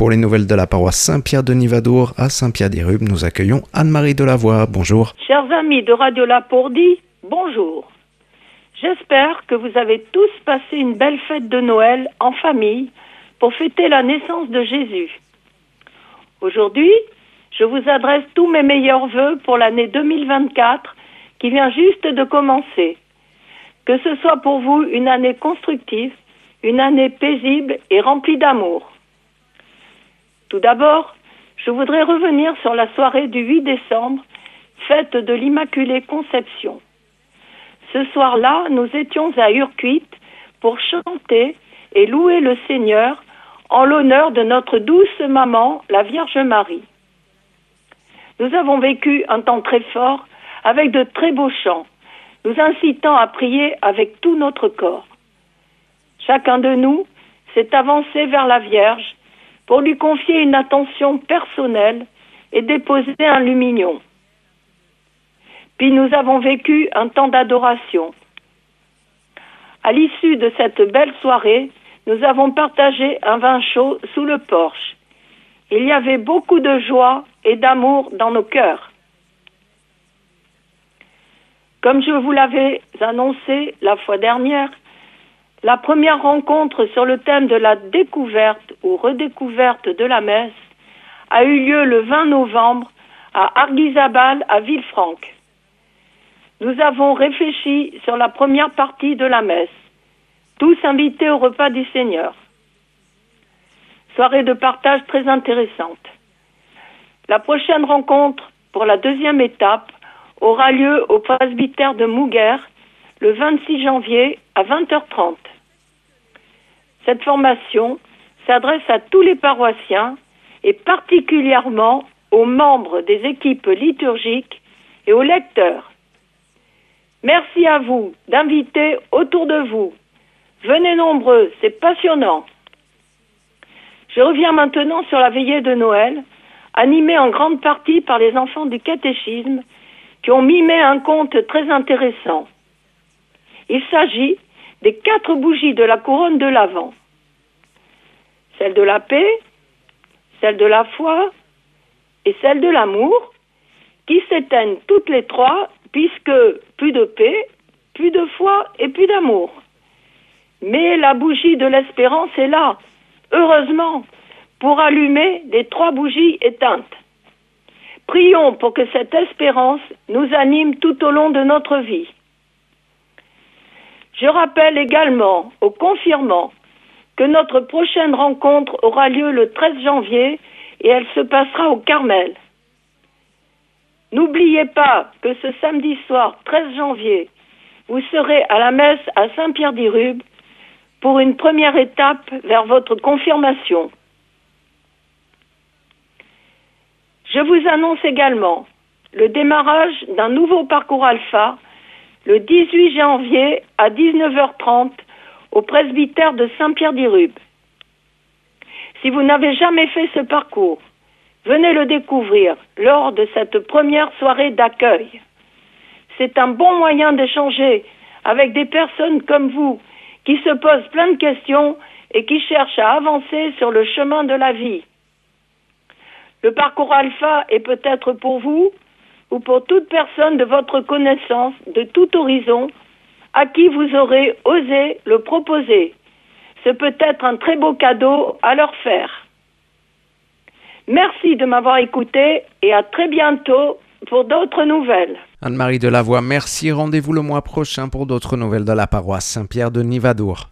Pour les nouvelles de la paroisse Saint-Pierre de Nivadour à Saint-Pierre-des-Rubes, nous accueillons Anne-Marie Delavoye. Bonjour. Chers amis de Radio Lapourdie, bonjour. J'espère que vous avez tous passé une belle fête de Noël en famille pour fêter la naissance de Jésus. Aujourd'hui, je vous adresse tous mes meilleurs vœux pour l'année 2024 qui vient juste de commencer. Que ce soit pour vous une année constructive, une année paisible et remplie d'amour. Tout d'abord, je voudrais revenir sur la soirée du 8 décembre, fête de l'Immaculée Conception. Ce soir-là, nous étions à Urquite pour chanter et louer le Seigneur en l'honneur de notre douce maman, la Vierge Marie. Nous avons vécu un temps très fort avec de très beaux chants, nous incitant à prier avec tout notre corps. Chacun de nous s'est avancé vers la Vierge pour lui confier une attention personnelle et déposer un lumignon. Puis nous avons vécu un temps d'adoration. À l'issue de cette belle soirée, nous avons partagé un vin chaud sous le porche. Il y avait beaucoup de joie et d'amour dans nos cœurs. Comme je vous l'avais annoncé la fois dernière, la première rencontre sur le thème de la découverte ou redécouverte de la messe a eu lieu le 20 novembre à Arguisabal à Villefranche. Nous avons réfléchi sur la première partie de la messe, tous invités au repas du Seigneur. Soirée de partage très intéressante. La prochaine rencontre pour la deuxième étape aura lieu au presbytère de Mouguer le 26 janvier à 20h30. Cette formation s'adresse à tous les paroissiens et particulièrement aux membres des équipes liturgiques et aux lecteurs. Merci à vous d'inviter autour de vous. Venez nombreux, c'est passionnant. Je reviens maintenant sur la veillée de Noël, animée en grande partie par les enfants du catéchisme qui ont mimé un conte très intéressant. Il s'agit des 4 bougies de la couronne de l'Avent. Celle de la paix, celle de la foi et celle de l'amour, qui s'éteignent toutes les 3, puisque plus de paix, plus de foi et plus d'amour. Mais la bougie de l'espérance est là, heureusement, pour allumer les 3 bougies éteintes. Prions pour que cette espérance nous anime tout au long de notre vie. Je rappelle également aux confirmants que notre prochaine rencontre aura lieu le 13 janvier et elle se passera au Carmel. N'oubliez pas que ce samedi soir 13 janvier, vous serez à la messe à Saint-Pierre-des-Rubes pour une première étape vers votre confirmation. Je vous annonce également le démarrage d'un nouveau parcours alpha le 18 janvier à 19h30 au presbytère de Saint-Pierre-des-Rubes. Si vous n'avez jamais fait ce parcours, venez le découvrir lors de cette première soirée d'accueil. C'est un bon moyen d'échanger avec des personnes comme vous qui se posent plein de questions et qui cherchent à avancer sur le chemin de la vie. Le parcours alpha est peut-être pour vous ou pour toute personne de votre connaissance de tout horizon à qui vous aurez osé le proposer. C'est peut-être un très beau cadeau à leur faire. Merci de m'avoir écouté et à très bientôt pour d'autres nouvelles. Anne-Marie Delavoye, merci. Rendez-vous le mois prochain pour d'autres nouvelles de la paroisse Saint-Pierre de Nivadour.